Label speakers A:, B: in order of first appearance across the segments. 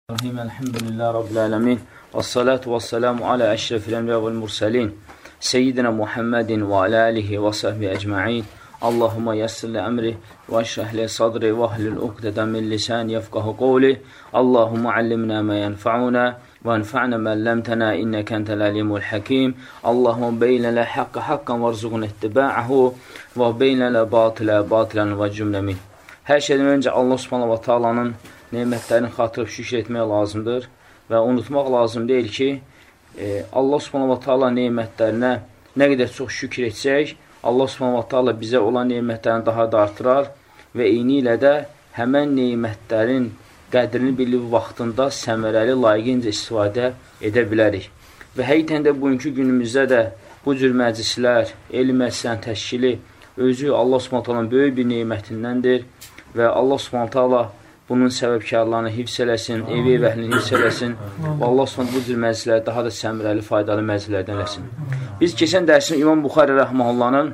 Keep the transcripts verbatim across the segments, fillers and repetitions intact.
A: Bismillahirrahmanirrahim. Elhamdülillah Rabbil alemin. Vessalatu vesselamu ala eşrefil enbiya vel mursalin. Seyyidina Muhammedin ve ala alihi ve sahbihi ecma'in. Allahumma yassir li emri ve eşrah li sadri ve ahlul ukdeden min lisan yefkahu qawli. Allahumma allimna ma yenfa'una ve enfa'na ma allamtana inneke entel alimul hakim. Allahumma beyin lana hakka hakkan varzuqna ittiba'ahu ve beyin lana batila batilan ve cümle min. Hər şeydən öncə Allah Subhanahu wa Taala'nın nemətlərini xatırıb şükür etmək lazımdır və unutmaq lazım deyil ki, e, Allah Subhanahu wa Taala nemətlərinə nə qədər çox şükür etsək, Allah Subhanahu wa Taala bizə olan nemətlərini daha da artırar və eyni ilə də həmən nemətlərin qədrini bilib vaxtında səmərəli, layiqincə istifadə edə bilərik. Və həqiqətən də bugünkü günümüzdə də bu cür məclislər, elm məclislərin təşkili özü Allah Subhanahu wa Taala'nın böyük bir nemətindəndir və Allah Subhanahu wa Taala bunun səbəbkarlarını hifz eləsin, evi ev əhlini hifz eləsin və Allah Subhanahu bu cür məclisləri daha da səmrəli, faydalı məclislərdən eləsin. Biz keçən dərsin İmam Buxari Rəhməhullahın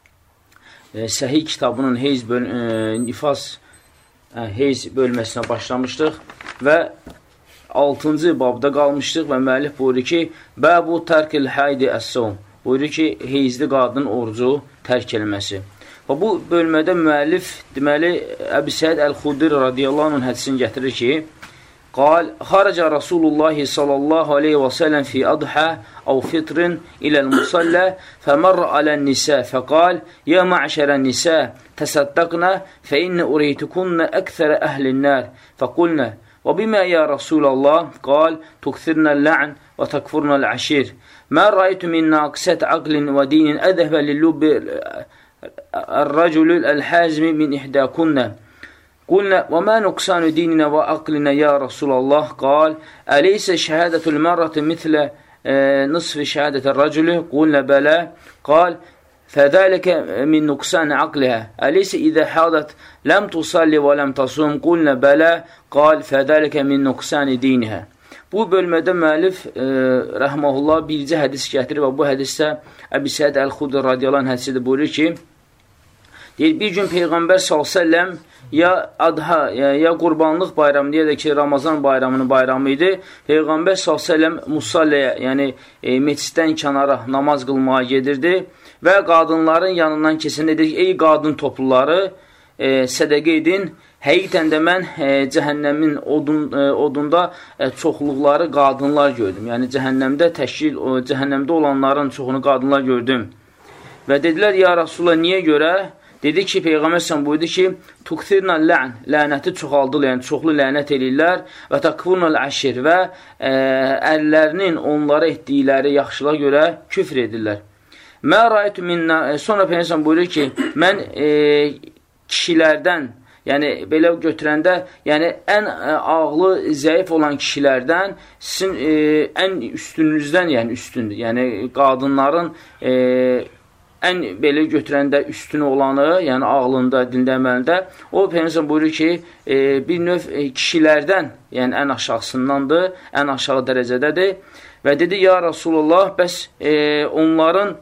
A: e, Səhih kitabının heyz, böl e, nifas e, heyz bölməsinə başlamışdıq və altıncı babda qalmışdıq və müəllif buyurur ki, Bəbu tərkil haydi əs-sawm, buyurur ki, heyzli qadının orucu tərk eləməsi. Və bu bölmədə müəllif, deməli, Əbu Səid Əl-Xudri radiyallahu anh'ın hədisini gətirir ki, Qal, xaraca Rasulullah sallallahu aleyhi və səlləm fi adhə əv fitrin iləl musallə fəmərrə alən nisə fəqal, yə mə'şərən nisə təsəddəqnə fə innə ureytukunnə əksərə əhlin nər fəqulnə və bimə yə Rasulallah qal, tukthirnə lə'n və təkfurnə l'əşir mə rəytu min naqsət aqlin və dinin ədəhvə lillubi الرجل الحازم من إحداكن قلنا وما نقصان ديننا وعقلنا يا رسول الله قال أليس شهادة المرأة مثل نصف شهادة الرجل قلنا بلى قال فذلك من نقصان عقلها أليس إذا حاضت لم تصلي ولم تصوم قلنا بلى قال فذلك من نقصان دينها. Bu bölmədə müəllif e, rəhməhullah bircə hədis gətirir və bu hədisdə Əbu Səid Əl-Xudri radiyallahu anh hədisidir, buyurur ki, deyir, bir gün Peyğəmbər sallallahu əleyhi və səlləm ya adha, ya, ya qurbanlıq bayramı, deyə də ki, Ramazan bayramının bayramı idi. Peyğəmbər sallallahu əleyhi və səlləm musalləyə, yəni e, meçiddən kənara namaz qılmağa gedirdi və qadınların yanından keçəndə dedik, ey qadın topluları, e, sədəqə edin. Həqiqətən də mən e, cəhənnəmin odun, e, odunda e, çoxluqları qadınlar gördüm. Yəni cəhənnəmdə təşkil, o, cəhənnəmdə olanların çoxunu qadınlar gördüm. Və dedilər, ya Rasulullah, niyə görə? Dedi ki, Peyğəmbər sən buyurdu ki, tukthirnə lə'n, lənəti çoxaldırlar, yəni çoxlu lənət eləyirlər və takfurnəl əşir və e, əllərinin onlara etdikləri yaxşılığa görə küfr edirlər. Mə raytu minnə, e, sonra Peyğəmbər sən buyurur ki, mən e, kişilərdən, yəni belə götürəndə, yəni ən ə, ağlı, zəif olan kişilərdən sizin ə, ən üstününüzdən, yəni üstündür. Yəni qadınların ə, ən belə götürəndə üstün olanı, yəni ağlında, dində, əməlində, o Peyğəmbər buyurur ki, ə, bir növ ə, kişilərdən, yəni ən aşağısındandır, ən aşağı dərəcədədir. Və dedi, ya Rasulullah, bəs ə, onların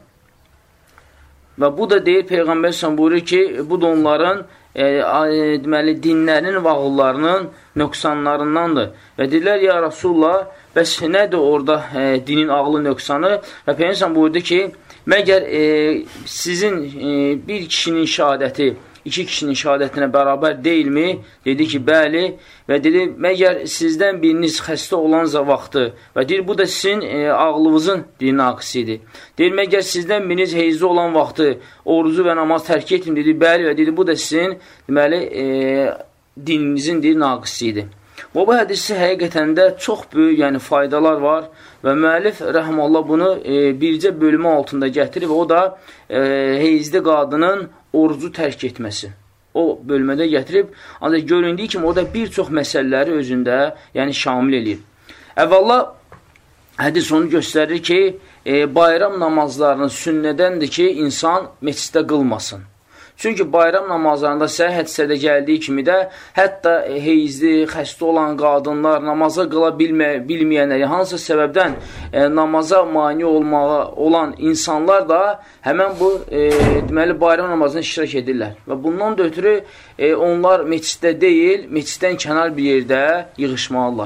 A: və bu da deyir, Peyğəmbər buyurur ki, bu da onların E, deməli, dinlərinin və ağıllarının nöqsanlarındandır. Və dedilər, ya Rasulullah, bəs nədir orada e, dinin ağlı nöqsanı? Və Peyğəmbər buyurdu ki, məgər e, sizin e, bir kişinin şəhadəti iki kişinin şəhadətinə bərabər deyilmi? Dedi ki, bəli. Və dedi, məgər sizdən biriniz xəstə olanca vaxtı və deyir, bu da sizin e, ağlınızın dinin naqisidir. Deyir, məgər sizdən biriniz heyzli olan vaxtı orucu və namaz tərk etmin? Dedi, bəli. Və dedi, bu da sizin deməli, e, dininizin dinin naqisidir. Və bu hədisi həqiqətən də çox böyük, yəni faydalar var və müəllif rəhməllah bunu e, bircə bölümü altında gətirib, o da e, heyzli qadının orucu tərk etməsi. O bölmədə gətirib, ancaq göründüyü kimi o da bir çox məsələləri özündə, yəni şamil edir. Əvvəla, hədis onu göstərir ki, e, bayram namazlarının sünnədəndir ki, insan meçiddə qılmasın. Çünki bayram namazlarında səhih hədisədə gəldiyi kimi də hətta heyzli, xəstə olan qadınlar, namaza qıla bilmə, bilməyənləri, hansısa səbəbdən e, namaza mani olmağa olan insanlar da həmən bu e, deməli bayram namazına iştirak edirlər. Və bundan da ötürü e, onlar meçiddə deyil, meçiddən kənar bir yerdə yığışmalılar.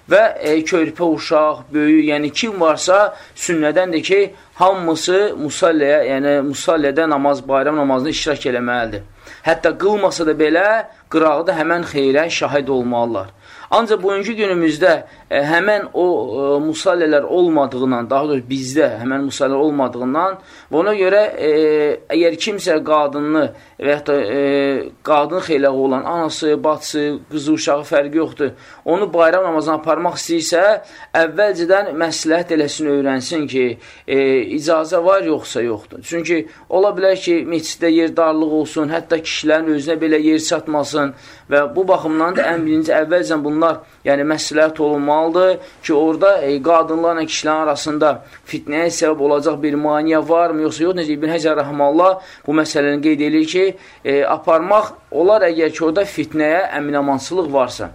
A: və e, körpə uşaq, böyük, yəni kim varsa sünnədəndir ki, hamısı musalləyə, yəni musallədə namaz, bayram namazını iştirak eləməlidir. Hətta qılmasa da belə, qırağıda həmən xeyrə şahid olmalılar. Ancaq bugünkü günümüzdə e, həmən o e, musallələr olmadığından, daha doğrusu bizdə həmən musallələr olmadığından, ona görə e, əgər kimsə qadını və yaxud da e, qadın xeyləğı olan anası, bacısı, qızı, uşağı fərqi yoxdur, onu bayram namazına aparmaq istəyirsə, əvvəlcədən məsləhət eləsin, öyrənsin ki, e, icazə var yoxsa yoxdur. Çünki ola bilər ki, meçiddə yer darlıq olsun, hətta kişilərin özünə belə yer çatmasın və bu baxımdan da ən birinci əvvəlcən bunlar yəni məsləhət olunmalıdır ki, orada e, qadınlarla kişilərin arasında fitnəyə səbəb olacaq bir maniyə varmı, yoxsa yox, necə İbn Həcər rəhməllah bu məsələni qeyd edir ki, e, aparmaq olar əgər ki, orada fitnəyə əminamançılıq varsa.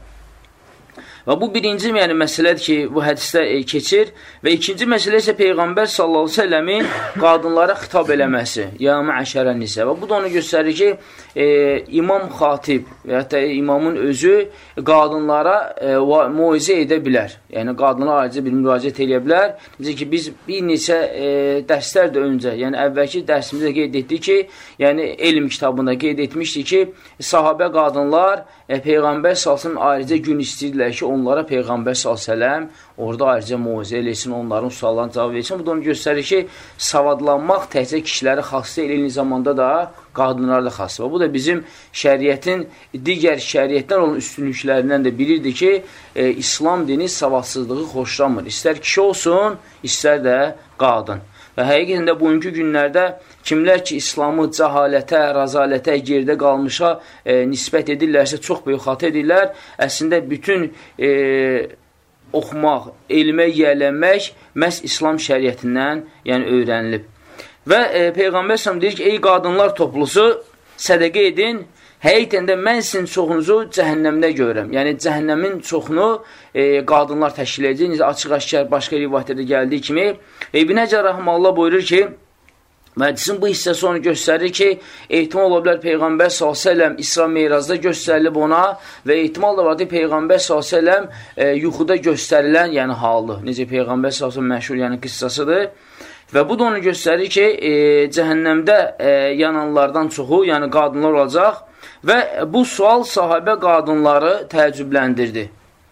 A: Və bu birinci yəni, məsələdir ki, bu hədisdə e, keçir və ikinci məsələ isə Peyğəmbər sallallahu əleyhi və səlləmin qadınlara xitab eləməsi, ya məşərən nisə. Və bu da onu göstərir ki, e, imam xatib və ya da imamın özü qadınlara e, muizə edə bilər. Yəni, qadınlar ayrıca bir müraciət edə bilər. Necə ki, biz bir neçə e, dərslər də öncə, yəni əvvəlki dərsimizdə qeyd etdik ki, yəni elm kitabında qeyd etmişdik ki, sahabə qadınlar e, Peyğəmbər salsın ayrıca gün istəyirlər ki, onlara Peyğəmbər s.ə.v orada ayrıca muizə eləsin, onların suallarına cavab versin. Bu da onu göstərir ki, savadlanmaq təhcə kişiləri xas deyil, eyni zamanda da qadınlarla xas. Və bu da bizim şəriətin digər şəriətdən olan üstünlüklərindən də biridir ki, e, İslam dini savadsızlığı xoşlamır. İstər kişi olsun, istər də qadın. Və həqiqətən də bugünkü günlərdə kimlər ki, İslamı cəhalətə, razalətə, gerdə qalmışa e, nisbət edirlərsə, çox böyük xatə edirlər. Əslində, bütün e, oxumaq, elmə yiyələnmək məhz İslam şəriətindən yəni, öyrənilib. Və e, Peyğəmbər s.ə.v deyir ki, ey qadınlar toplusu, sədəqə edin, həqiqətən də mən sizin çoxunuzu cəhənnəmdə görürəm. Yəni, cəhənnəmin çoxunu e, qadınlar təşkil edəcək. Necə açıq-aşkar başqa rivayətlərdə gəldiyi kimi. İbn Həcər rəhməllah buyurur ki, hədisin bu hissəsi onu göstərir ki, ehtimal ola bilər Peyğəmbər s.ə.v İsra Meyrazda göstərilib ona və ehtimal da var ki, Peyğəmbər s.ə.v e, yuxuda göstərilən yəni halı. Necə Peyğəmbər s.ə.v məşhur yəni qıssasıdır. Və bu da onu göstərir ki, e, cəhənnəmdə e, yananlardan çoxu, yəni qadınlar olacaq və bu sual sahabə qadınları təəccübləndirdi.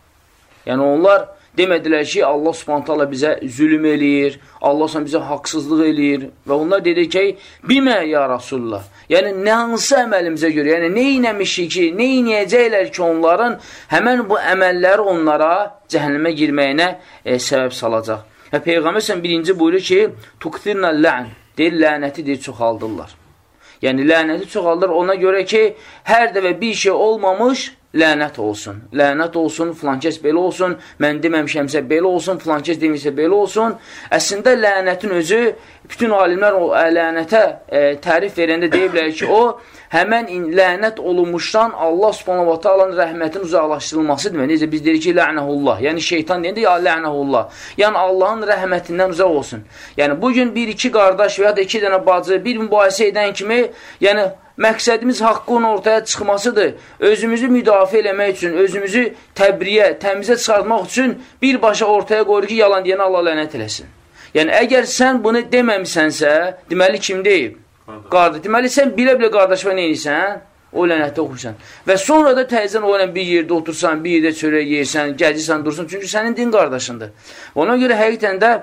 A: Yəni onlar demədilər ki, Allah Subhanahu taala bizə zülm eləyir, Allah Subhanahu bizə haqsızlıq eləyir və onlar dedi ki, bilmə ya Rasulullah. Yəni, nə hansı əməlimizə görə, yəni nə inəmişik ki, nə inəyəcəklər ki, onların həmən bu əməlləri onlara cəhənnəmə girməyinə e, səbəb salacaq. Və Peyğəmbər sən birinci buyurur ki, tuktirnə lə'n, deyir, lənəti deyir, çoxaldırlar. Yəni, lənəti çoxaldırlar ona görə ki, hər dəfə bir şey olmamış, lənət olsun. Lənət olsun, filankəs belə olsun, mən deməmişəmsə belə olsun, filankəs demişsə belə olsun. Əslində, lənətin özü, bütün alimlər o lənətə e, tərif verəndə deyiblər ki, o, həmən lənət olunmuşdan Allah subhanahu wa ta'alanın rəhmətin uzaqlaşdırılması demək. Necə biz deyirik ki, lənəhullah. Yəni şeytan deyəndə ya lənəhullah. Yəni Allahın rəhmətindən uzaq olsun. Yəni bugün bir iki qardaş və ya da iki dənə bacı bir mübahisə edən kimi, yəni məqsədimiz haqqın ortaya çıxmasıdır. Özümüzü müdafiə eləmək üçün, özümüzü təbriyə, təmizə çıxartmaq üçün birbaşa ortaya qoyur ki, yalan deyəni Allah lənət eləsin. Yəni əgər sən bunu deməmisənsə, deməli kim deyib? Qardaş. Deməli, sən bilə-bilə qardaşına nə edirsən? O lənətdə oxursan. Və sonra da təzən o ilə bir yerdə otursan, bir yerdə çörək yeyirsən, gəzirsən, dursan. Çünki sənin din qardaşındır. Ona görə həqiqətən də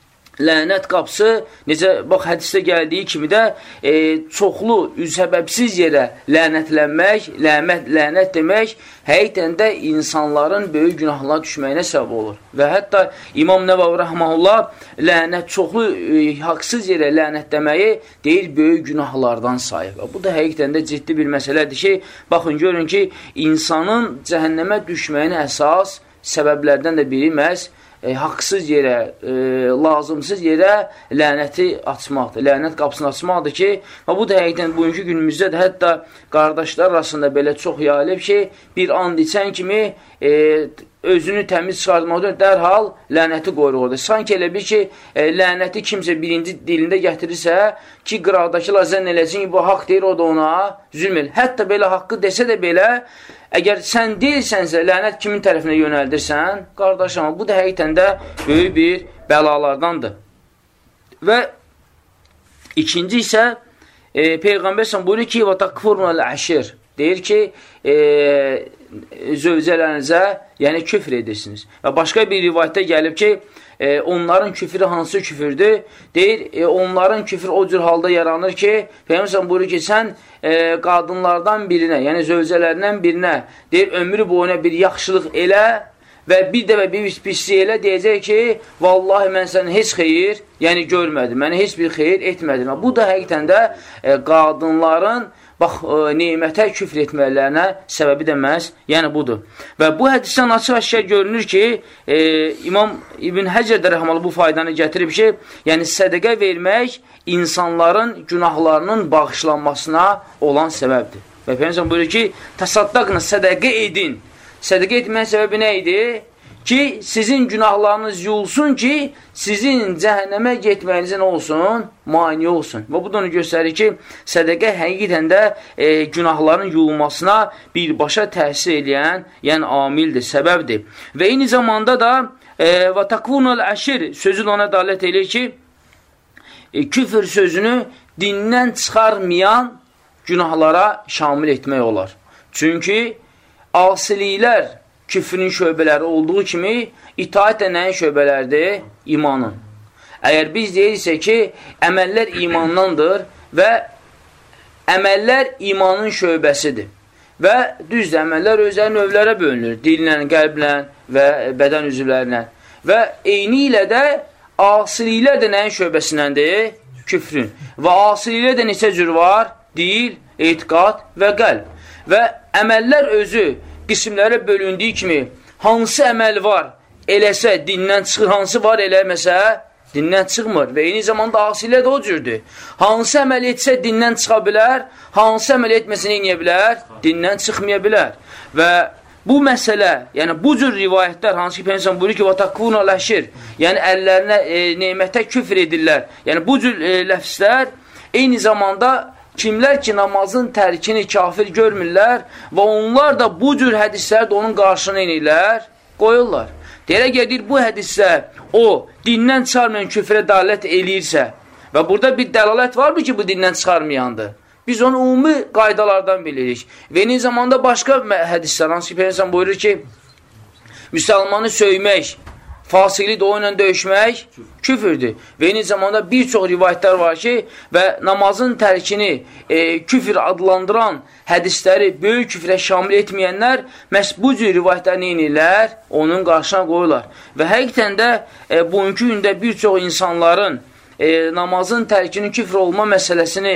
A: lənət qapısı, necə, bax, hədisdə gəldiyi kimi də e, çoxlu, səbəbsiz yerə lənətlənmək, lənət, lənət demək, həqiqətən də insanların böyük günahlara düşməyinə səbəb olur. Və hətta İmam Nəvavi rəhməhullah lənət, çoxlu, e, haqsız yerə lənət deməyi deyir, böyük günahlardan sayır. Bu da həqiqətən də ciddi bir məsələdir ki, baxın, görün ki, insanın cəhənnəmə düşməyinə əsas səbəblərdən də biri məhz E, haqsız yerə, e, lazımsız yerə lənəti açmaqdır. Lənət qapısını açmaqdır ki, və bu da həqiqdən bugünkü günümüzdə də hətta qardaşlar arasında belə çox yayılıb ki, bir and içən kimi e, özünü təmiz çıxartmaqda dərhal lənəti qoyur orada. Sanki elə bir ki, e, lənəti kimsə birinci dilində gətirirsə ki, qıraqdakılar zənn eləsin ki, bu haqq deyir, o da ona zülm edir. Hətta belə haqqı desə də belə, əgər sən deyilsənsə, lənət kimin tərəfinə yönəldirsən, qardaş, amma bu da həqiqətən də böyük bir bəlalardandır. Və ikinci isə, e, Peyğəmbər sən buyurur ki, وَتَقْفُرْنَ الْعَشِرِ deyir ki, e, zövcələrinizə, yəni küfr edirsiniz. Və başqa bir rivayətdə gəlib ki, e, onların küfrü hansı küfürdür? Deyir, e, onların küfrü o cür halda yaranır ki, Peyğəmbər buyurur ki, sən e, qadınlardan birinə, yəni zövcələrindən birinə, deyir, ömrü boyuna bir yaxşılıq elə və bir dəfə bir pislik elə deyəcək ki, vallahi mən sənin heç xeyir, yəni görmədim, mənə heç bir xeyir etmədim. Bu da həqiqətən də e, qadınların bax, e, neymətə küfr etmələrinə səbəbi də məhz, yəni budur. Və bu hədisdən açıq-aşkar görünür ki, e, İmam İbn Həcər də rəhməli bu faydanı gətirib ki, yəni sədəqə vermək insanların günahlarının bağışlanmasına olan səbəbdir. Və Peyğəmbər buyurur ki, təsaddaqla sədəqə edin. Sədəqə etməyin səbəbi nə idi? Ki, sizin günahlarınız yulsun ki, sizin cəhənnəmə getməyinizə nə olsun? Mani olsun. Və bu da onu göstərir ki, sədəqə həqiqətən də e, günahların yulmasına birbaşa təsir edən, yəni amildir, səbəbdir. Və eyni zamanda da e, və takvunul əşir sözü də ona dalət edir ki, e, küfür sözünü dindən çıxarmayan günahlara şamil etmək olar. Çünki asiliklər küfrün şöbələri olduğu kimi, itaət də nəyin şöbələrdir? İmanın. Əgər biz deyirsə ki, əməllər imandandır və əməllər imanın şöbəsidir. Və düzdür, əməllər özləri növlərə bölünür. Dillə, qəlblə və bədən üzvlərinə. Və eyni ilə də asiliklər də nəyin şöbəsindəndir? Küfrün. Və asiliklər də neçə cür var? Dil, etiqad və qəlb. Və əməllər özü qismlərə bölündüyü kimi, hansı əməl var, eləsə dindən çıxır, hansı var, eləməsə dindən çıxmır. Və eyni zamanda asilə də o cürdür. Hansı əməl etsə dindən çıxa bilər, hansı əməl etməsə nə edə bilər? Dindən çıxmaya bilər. Və bu məsələ, yəni bu cür rivayətlər, hansı ki, Peyğəmbər buyurur ki, وَتَقْفُونَ الْعَشِرِ yəni əllərinə e, neymətə küfr edirlər. Yəni bu cür e, ləfslər eyni zamanda kimlər ki, namazın tərkini kafir görmürlər və onlar da bu cür hədislərdə onun qarşını inirlər, qoyurlar. Deyirə gedir, bu hədisdə o, dindən çıxarmayan küfrə dalət eləyirsə və burada bir dəlalət varmı ki, bu dindən çıxarmayandır? Biz onu ümumi qaydalardan bilirik. Və eyni zamanda başqa hədislər, hansı ki, Peyğəmbər buyurur ki, müsəlmanı söymək, fasiqli də o ilə döyüşmək küfürdür. Və eyni zamanda bir çox rivayətlər var ki, və namazın tərkini e, küfür adlandıran hədisləri böyük küfrə şamil etməyənlər məhz bu cür rivayətlər neyinirlər? Onun qarşına qoyurlar. Və həqiqətən də e, bugünkü gündə bir çox insanların e, namazın tərkinin küfr olma məsələsini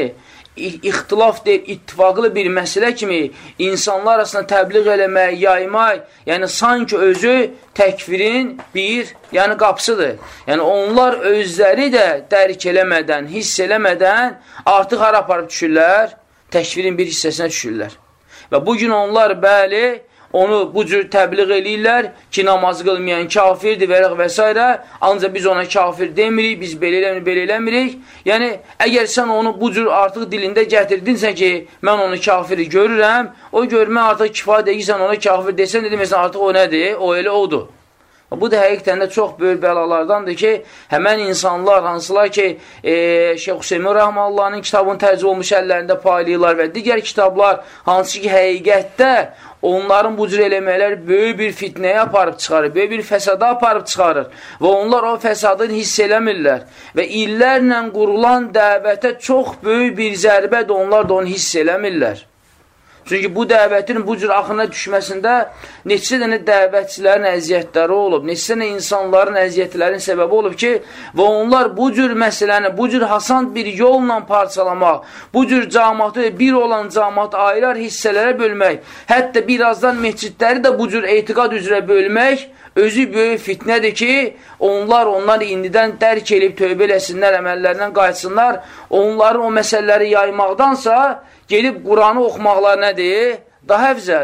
A: ixtilaf deyil, ittifaqlı bir məsələ kimi insanlar arasında təbliğ eləmək, yaymaq, yəni sanki özü təkfirin bir yəni qapısıdır. Yəni onlar özləri də dərk eləmədən, hiss eləmədən artıq hara aparıb düşürlər? Təkfirin bir hissəsinə düşürlər. Və bugün onlar bəli, onu bu cür təbliğ eləyirlər ki, namaz qılmayan kafirdir və, və s. Ancaq biz ona kafir demirik, biz belə eləmirik, belə eləmirik. Yəni, əgər sən onu bu cür artıq dilində gətirdinsə ki, mən onu kafiri görürəm, o görmə artıq kifayət deyil, sən ona kafir desən, deməsən artıq o nədir? O elə odur. Bu da həqiqətən də çox böyük bəlalardandır ki, həmən insanlar, hansılar ki, e, Şeyx Hüseymin Rəhməllahın kitabını tərcih olmuş əllərində paylayırlar və digər kitablar, hansı ki, həqiqətdə onların bu cür eləməklər böyük bir fitnəyə aparıb çıxarır, böyük bir fəsada aparıb çıxarır və onlar o fəsadını hiss eləmirlər və illərlə qurulan dəvətə çox böyük bir zərbə də onlar da onu hiss eləmirlər. Çünki bu dəvətin bu cür axına düşməsində neçə dənə dəvətçilərin əziyyətləri olub, neçə dənə insanların əziyyətlərin səbəbi olub ki, və onlar bu cür məsələni, bu cür hasant bir yolla parçalamaq, bu cür cəmaatı, bir olan cəmaatı ayrı hissələrə bölmək, hətta birazdan məscidləri də bu cür etiqad üzrə bölmək, özü böyük fitnədir ki, onlar onlar indidən dərk eləyib tövbə eləsinlər, əməllərindən qayıtsınlar, onların o məsələləri yaymaqdansa, gelib Quranı oxumaqlar nədir? Daha əfzəldir.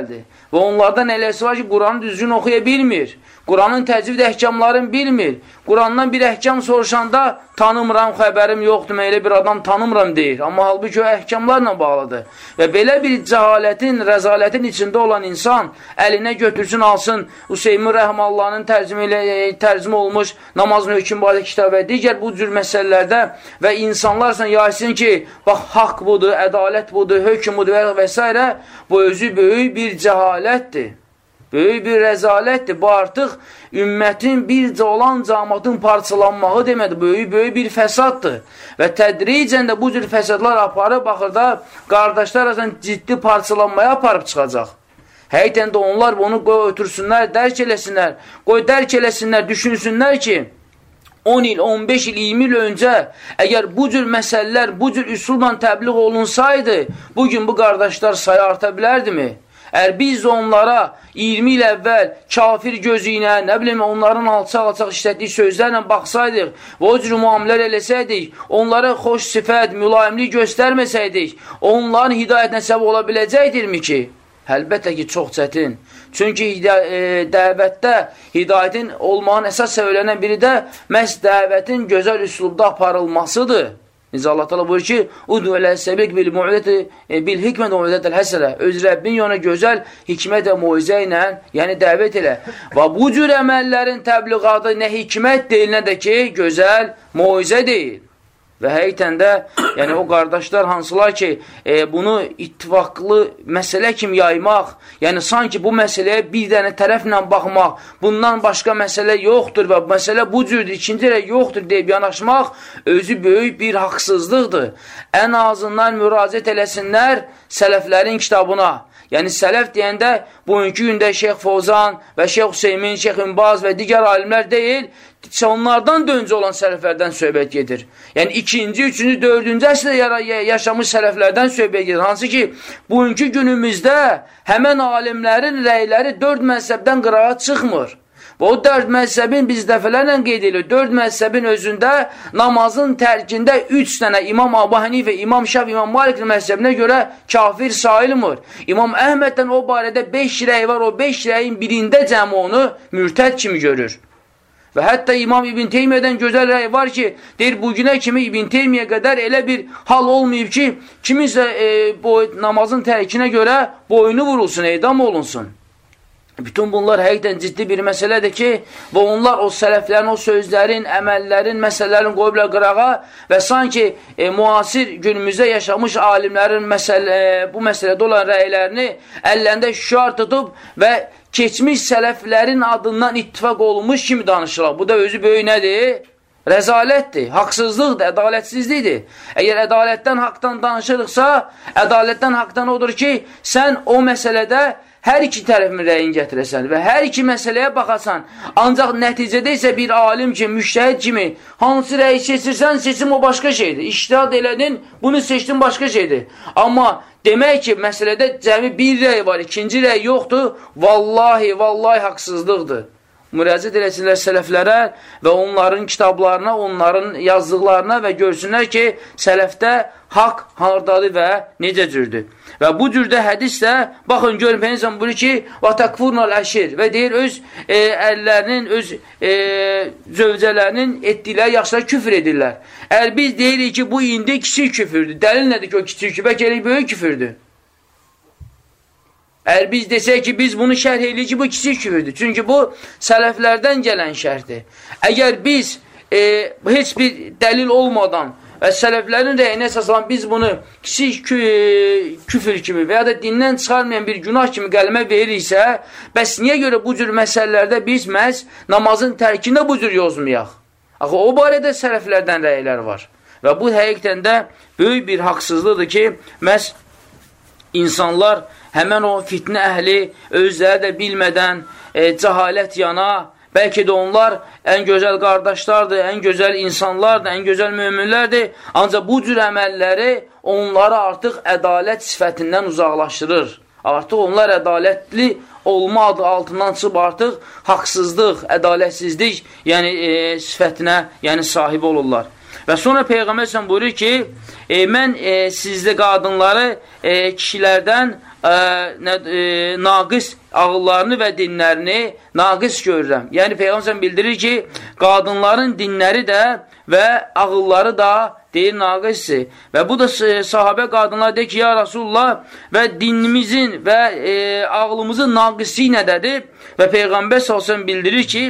A: Və onlardan eləsi var ki, Quranı düzgün oxuya bilmir. Quranın təcvid əhkamlarını bilmir. Qurandan bir əhkam soruşanda tanımıram, xəbərim yoxdur, mən elə bir adam tanımıram deyir. Amma halbuki o əhkamlarla bağlıdır. Və belə bir cəhalətin, rəzalətin içində olan insan əlinə götürsün, alsın Hüseymin Rəhməllahın tərcümə olmuş Namazın Höküm barədə kitab və digər bu cür məsələlərdə və insanlarsa yaysın ki, bax, haqq budur, ədalət budur, hökm budur və s. Bu özü böyük bir cəhalətdir. Böyük bir rəzalətdir. Bu artıq ümmətin bircə olan cəmatın parçalanmağı demədir. Böyük-böyük bir fəsaddır. Və tədricən də bu cür fəsadlar aparıb, baxır da, qardaşlar arasında ciddi parçalanmaya aparıb çıxacaq. Həqiqətən də onlar bunu qoy ötürsünlər, dərk eləsinlər, qoy dərk eləsinlər, düşünsünlər ki, on il, on beş il, iyirmi il öncə əgər bu cür məsələlər, bu cür üsulla təbliğ olunsaydı, bugün bu qardaşlar sayı arta bilərdimi? Əgər biz onlara iyirmi il əvvəl kafir gözü ilə, nə bilim, onların alçaq-alçaq işlətdiyi sözlərlə baxsaydıq və o cür müamilələr eləsəydik, onlara xoş sifət, mülayimlik göstərməsəydik, onların hidayətinə səbəb ola biləcəkdirmi ki? Əlbəttə ki, çox çətin. Çünki e, dəvətdə hidayətin olmağın əsas səbəblərindən biri də məhz dəvətin gözəl üslubda aparılmasıdır. Necə Allah təala buyurur ki, "Udu ilə səbiq bil mu'izati bil hikmət və mu'izatil həsənə." Öz Rəbbin yoluna gözəl hikmət və moizə ilə, yəni dəvət elə. Və bu cür əməllərin təbliğatı nə hikmət deyil, nə də ki, gözəl moizə deyil. Və həqiqətən də, yəni o qardaşlar hansılar ki, e, bunu ittifaqlı məsələ kimi yaymaq, yəni sanki bu məsələyə bir dənə tərəflə baxmaq, bundan başqa məsələ yoxdur və məsələ bu cürdür, ikinci rəy yoxdur deyib yanaşmaq, özü böyük bir haqsızlıqdır. Ən azından müraciət eləsinlər sələflərin kitabına. Yəni sələf deyəndə bugünkü gündə Şeyx Fozan və Şeyx Hüseymin, Şeyx Ünbaz və digər alimlər deyil, onlardan da öncə olan sələflərdən söhbət gedir. Yəni ikinci, üçüncü, dördüncü əsrdə yaşamış sələflərdən söhbət gedir. Hansı ki, bugünkü günümüzdə həmən alimlərin rəyləri dörd məzhəbdən qırağa çıxmır. Və o dörd məzhəbin biz dəfələrlə qeyd edilir. Dörd məzhəbin özündə namazın tərkində üç dənə İmam Abu Hanifə, İmam Şaf, İmam Malik məzhəbinə görə kafir sayılmır. İmam Əhməddən o barədə beş rəy var, o beş rəyin birində cəmi onu mürtəd kimi görür. Və hətta İmam İbn Teymiyədən gözəl rəy var ki, deyir, bugünə kimi İbn Teymiyə qədər elə bir hal olmayıb ki, kiminsə e, bu namazın tərkinə görə boynu vurulsun, edam olunsun. Bütün bunlar həqiqdən ciddi bir məsələdir ki, və onlar o sələflərin, o sözlərin, əməllərin, məsələlərin qoyublar qırağa və sanki e, müasir günümüzdə yaşamış alimlərin məsələ, e, bu məsələdə olan rəylərini əllərində şüar tutub və keçmiş sələflərin adından ittifaq olunmuş kimi danışırlar. Bu da özü böyük nədir? Rəzalətdir, haqsızlıqdır, ədalətsizlikdir. Əgər ədalətdən, haqdan danışırıqsa, ədalətdən, haqdan odur ki, sən o məsələdə hər iki tərəfin rəyin gətirəsən və hər iki məsələyə baxasan. Ancaq nəticədə isə bir alim kimi, müştəhid kimi hansı rəyi seçirsən, seçim o başqa şeydir. İştihad elədin, bunu seçdin başqa şeydir. Amma demək ki, məsələdə cəmi bir rəy var, ikinci rəy yoxdur, vallahi, vallahi haqsızlıqdır. Müraciət eləsinlər sələflərə və onların kitablarına, onların yazdıqlarına və görsünlər ki, sələfdə haqq hardadır və necə cürdür. Və bu cürdə hədis də, baxın, görün, Peynəsən buyurur ki, وَتَكْفُرْنَ الْأَشِرِ və deyir, öz e, əllərinin, öz e, zövcələrinin etdikləri yaxşılar küfür edirlər. Əgər biz deyirik ki, bu indi kiçik küfürdür, dəlil nədir ki, o kiçik küfür, bəlkə elə böyük küfürdür. Əgər biz desək ki, biz bunu şərh edirik ki, bu kiçik küfürdür. Çünki bu, sələflərdən gələn şərhdir. Əgər biz e, heç bir dəlil olmadan və sələflərin rəyinə əsasən biz bunu kiçik kü küfür kimi və ya da dindən çıxarmayan bir günah kimi qəlmə veririksə, bəs niyə görə bu cür məsələlərdə biz məhz namazın tərkində bu cür yozmayaq? Axı, o barədə sələflərdən rəylər var. Və bu həqiqətən də böyük bir haqsızlıqdır ki, məhz insanlar həmən o fitnə əhli özləri də bilmədən e, cəhalət yana, bəlkə də onlar ən gözəl qardaşlardır, ən gözəl insanlardır, ən gözəl möminlərdir. Ancaq bu cür əməlləri onları artıq ədalət sifətindən uzaqlaşdırır. Artıq onlar ədalətli olma adı altından çıxıb artıq haqsızlıq, ədalətsizlik yəni, e, sifətinə yəni, sahib olurlar. Və sonra Peyğəmbər sən buyurur ki, e, mən e, sizdə qadınları e, kişilərdən e, nə, e, naqis ağıllarını və dinlərini naqis görürəm. Yəni Peyğəmbər sən bildirir ki, qadınların dinləri də və ağılları da deyir naqisdir. Və bu da sahabə qadınlar deyir ki, ya Rasulullah, və dinimizin və e, ağlımızın naqisi nədədir? Və Peyğəmbər sallallahu bildirir ki,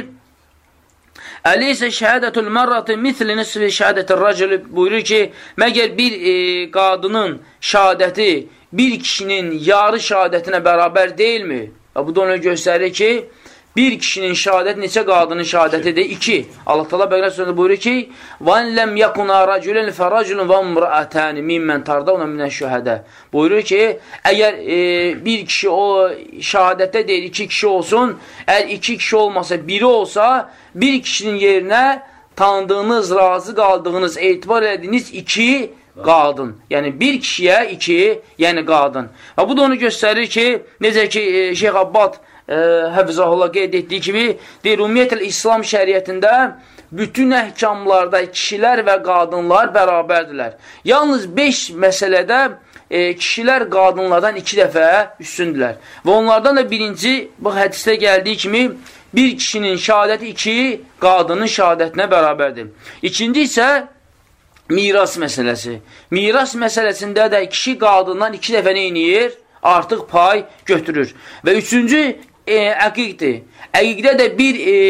A: Əleysə şəhədətül mərratı misli nisfi şəhədətir racül buyurur ki, məgər bir e, qadının şəhadəti bir kişinin yarı şəhadətinə bərabər deyilmi? Və bu da onu göstərir ki, bir kişinin şəhadəti neçə qadının şəhadətidir? İki. Allah Teala Bəqərə surəsində buyurur ki, وَاَنْ لَمْ يَكُنَا رَجُلًا فَرَجُلٌ وَمْرَأَتَانِ مِمَّنْ تَرْضَوْنَ مِنَ الشُّهَدَى buyurur ki, əgər e, bir kişi o şəhadətdə deyil, iki kişi olsun, əgər iki kişi olmasa, biri olsa, bir kişinin yerinə tanıdığınız, razı qaldığınız, etibar ediniz iki qadın. Yəni bir kişiyə iki, yəni qadın. Və bu da onu göstərir ki, necə ki e, Şeyx Abbad e, Həfizahullah qeyd etdiyi kimi, deyir, ümumiyyətlə İslam şəriətində bütün əhkamlarda kişilər və qadınlar bərabərdirlər. Yalnız beş məsələdə e, kişilər qadınlardan iki dəfə üstündürlər. Və onlardan da birinci, bu hədisdə gəldiyi kimi, bir kişinin şəhadəti iki qadının şəhadətinə bərabərdir. İkinci isə miras məsələsi. Miras məsələsində də kişi qadından iki dəfə nə edir? Artıq pay götürür. Və üçüncü e, əqiqdir. Əqiqdə də bir e,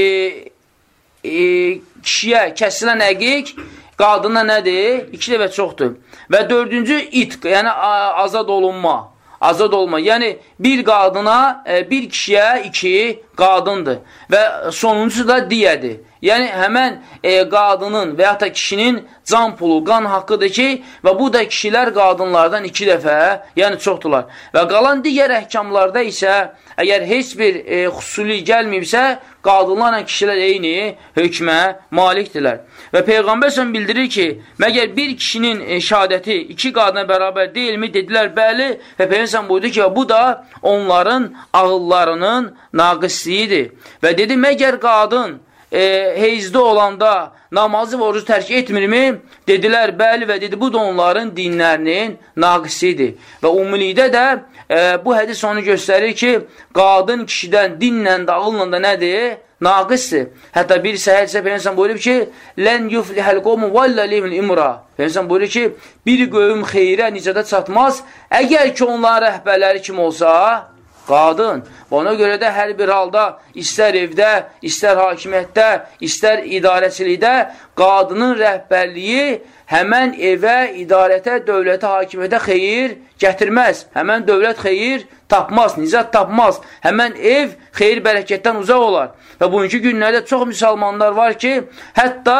A: e, kişiyə kəsilən əqiq qadına nədir? İki dəfə çoxdur. Və dördüncü itq, yəni azad olunma. Azad olma. Yəni bir qadına, e, bir kişiyə iki qadındır. Və sonuncusu da diyədir. Yəni həmən e, qadının və ya da kişinin can pulu, qan haqqıdır ki, və bu da kişilər qadınlardan iki dəfə, yəni çoxdurlar. Və qalan digər əhkamlarda isə, əgər heç bir e, xüsuli gəlməyibsə, qadınlarla kişilər eyni hökmə malikdirlər. Və Peyğəmbər sən bildirir ki, məgər bir kişinin e, şəhadəti iki qadına bərabər deyilmi? Dedilər, bəli. Və Peyğəmbər sən buyurdu ki, bu da onların ağıllarının naqisliyidir. Və dedi, məgər qadın e, heyzdə olanda namazı və orucu tərk etmirmi? Dedilər, bəli, və dedi, bu da onların dinlərinin naqisidir. Və ümumilikdə də e, bu hədis onu göstərir ki, qadın kişidən dinlə də, ağılla da nədir? Naqisdir. Hətta bir səhərsə Peyğəmbər buyurub ki, lən yuflihəl qovmu vallə lehmil imra. Peyğəmbər buyurur ki, bir qövüm xeyrə nicətə çatmaz, əgər ki onların rəhbərləri kim olsa, qadın. Ona görə də hər bir halda, istər evdə, istər hakimiyyətdə, istər idarəçilikdə, qadının rəhbərliyi həmən evə, idarətə, dövlətə, hakimiyyətə xeyir gətirməz. Həmən dövlət xeyir tapmaz, nizat tapmaz. Həmən ev xeyir bərəkətdən uzaq olar. Və bugünkü günlərdə çox müsəlmanlar var ki, hətta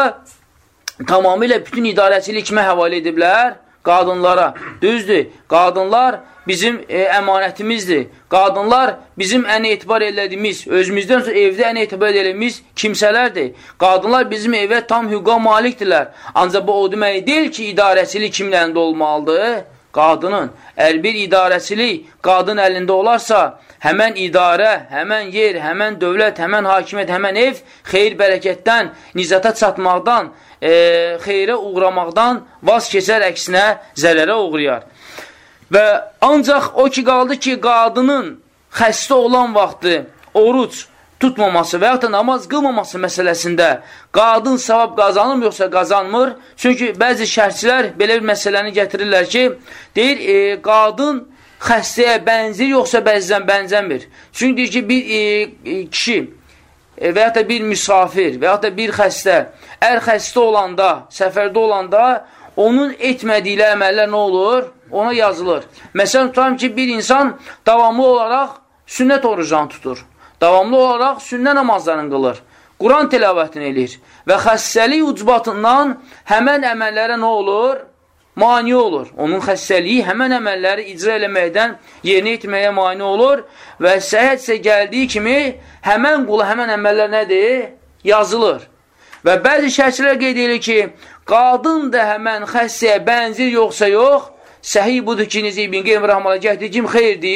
A: tamamilə bütün idarəçilik kimə həvalə ediblər? Qadınlara. Düzdür, qadınlar bizim e, əmanətimizdir. Qadınlar bizim ən etibar elədiyimiz, özümüzdən sonra evdə ən etibar elədiyimiz kimsələrdir. Qadınlar bizim evə tam hüquqa malikdirlər. Ancaq bu o demək deyil ki, idarəçilik kimin əlində olmalıdır? Qadının. Əgər bir idarəçilik qadın əlində olarsa, həmən idarə, həmən yer, həmən dövlət, həmən hakimiyyət, həmən ev xeyir bərəkətdən, nizata çatmaqdan, e, xeyrə uğramaqdan vaz keçər, əksinə zərərə uğrayar. Və ancaq o ki qaldı ki, qadının xəstə olan vaxtı oruc tutmaması və yaxud da namaz qılmaması məsələsində qadın savab qazanır yoxsa qazanmır? Çünki bəzi şərhçilər belə bir məsələni gətirirlər ki, deyir, e, qadın xəstəyə bənzir yoxsa bəzən bənzəmir. Çünki deyir ki, bir e, kişi e, və yaxud da bir müsafir və yaxud da bir xəstə, əgər xəstə olanda, səfərdə olanda, onun etmədiyi əməllər nə olur? Ona yazılır. Məsələn, tutalım ki, bir insan davamlı olaraq sünnət orucunu tutur. Davamlı olaraq sünnə namazlarını qılır. Quran tilavətini eləyir. Və xəstəlik ucbatından həmən əməllərə nə olur? Mani olur. Onun xəstəliyi həmən əməlləri icra eləməkdən yerinə etməyə mani olur. Və səhətsə gəldiyi kimi həmən qula həmən əməllər nədir? Yazılır. Və bəzi şərhçilər qeyd edir ki, qadın da həmən xəstəyə bənzir yoxsa yox, səhih budur ki, necə İbn Qeym rəhməhullah gətirir ki, xeyr deyir,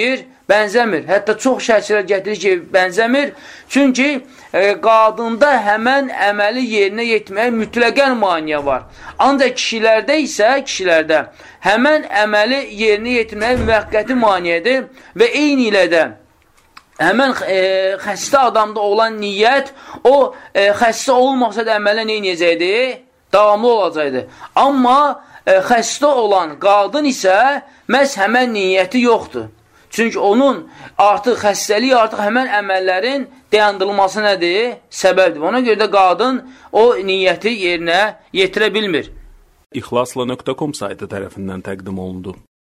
A: bənzəmir. Hətta çox şərhçilər gətirir ki, bənzəmir. Çünki e, qadında həmən əməli yerinə yetməyə mütləqən maniyə var. Ancaq kişilərdə isə, kişilərdə həmən əməli yerinə yetməyə müvəqqəti maniyyədir və eyni ilə də həmən e, xəstə adamda olan niyyət, o e, xəstə olmasa da əmələ neynəyəcəkdi? Davamlı olacaqdı. Amma e, xəstə olan qadın isə məhz həmən niyyəti yoxdur. Çünki onun artıq xəstəliyi, artıq həmən əməllərin dayandırılması nədir? Səbəbdir. Ona görə də qadın o niyyəti yerinə yetirə bilmir.
B: İxlasla nöqtə com saytı tərəfindən təqdim olundu.